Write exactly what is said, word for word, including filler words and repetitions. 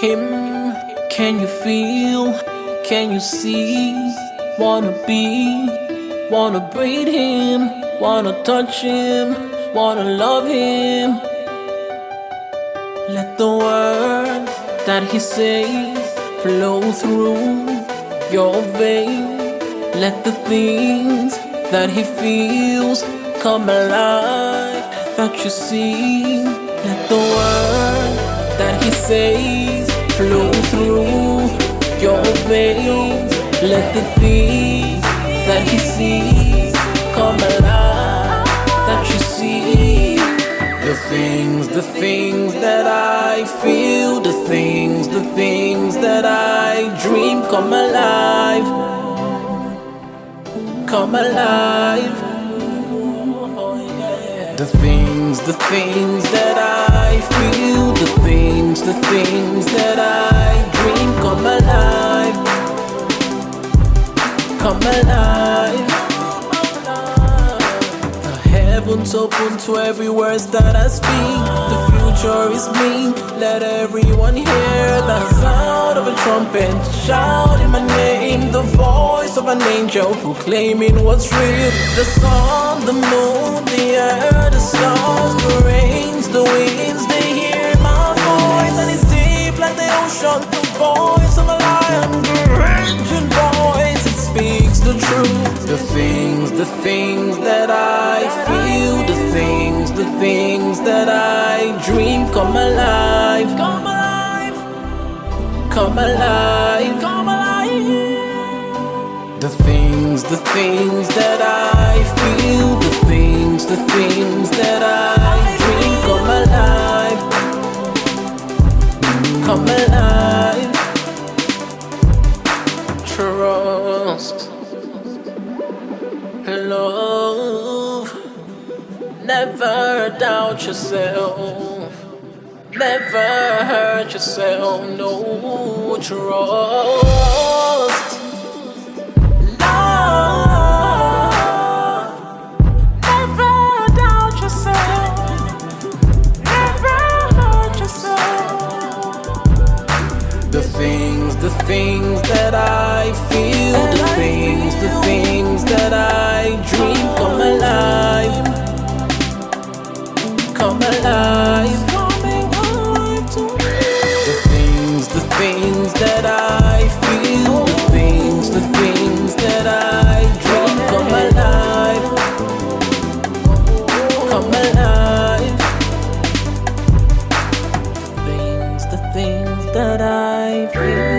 him. Can you feel? Can you see? Wanna be, wanna breathe him, wanna touch him, wanna love him. Let the word that he says flow through your veins. Let the things that he feels come alive, that you see. Let the word that he says flow through your veins. Let the things that he sees come alive, that you see. The things, the things that I feel, the things, the things that I dream come alive, come alive. The things, the things that I feel, the things, the things that I dream come alive, come alive. The heavens open to every word that I speak. The future is me. Let everyone hear the sound of a trumpet shouting my name. The voice of an angel proclaiming what's real. The sun, the moon, the earth, the stars, the rains, the winds, they hear my voice. And it's deep like the ocean. The voice of a lion, the raging voice, it speaks the truth. The things, the things that I feel, the things, the things that I dream come alive, come alive, come alive, come alive. The things, the things that I feel, the things, the things that I dream come alive, come alive. Trust, love, never doubt yourself, never hurt yourself, no. Trust, the things, the things that I feel, the things, the things that I dream come alive, come alive. The things, the things that I feel, the things, the things that I dream come alive, come alive. Things, the things that I feel.